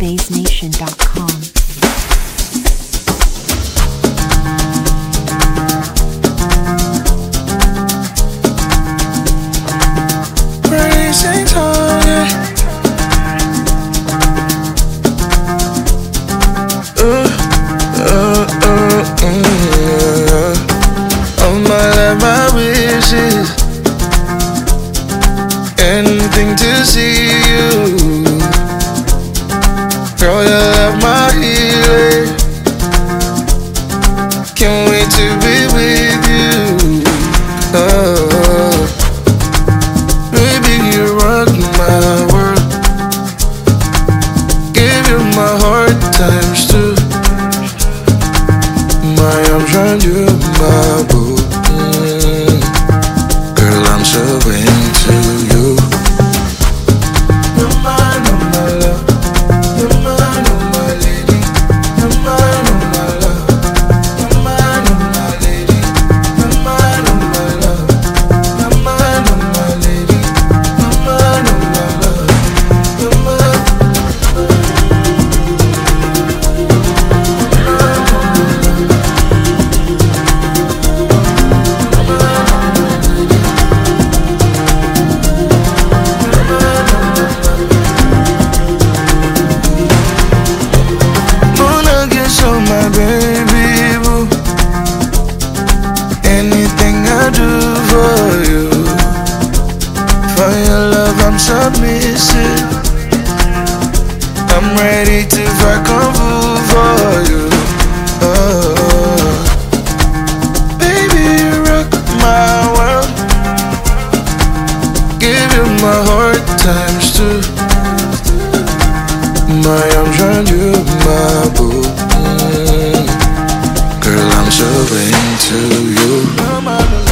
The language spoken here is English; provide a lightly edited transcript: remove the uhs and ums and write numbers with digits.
baysnation.com. Racing target. All my life, my wishes, anything to see you. Girl, you love my healing. Can't wait to be with you. Oh, baby, you rock my world. Give you my heart times two. My arms round you, my boo. Girl, I'm so into you. You're mine, oh my love. You're mine, oh my lady. You're mine, oh my love. You're mine, oh my lady. You're mine, oh my love. You're mine, oh my lady. You're mine, oh my love. You're mine. So my baby boo, anything I do for you, for your love I'm submissive. I'm ready to fight kung fu for you. Oh, baby, you rock my world. Give you my heart times two. My arms round you, my boo. Girl, I'm so into you.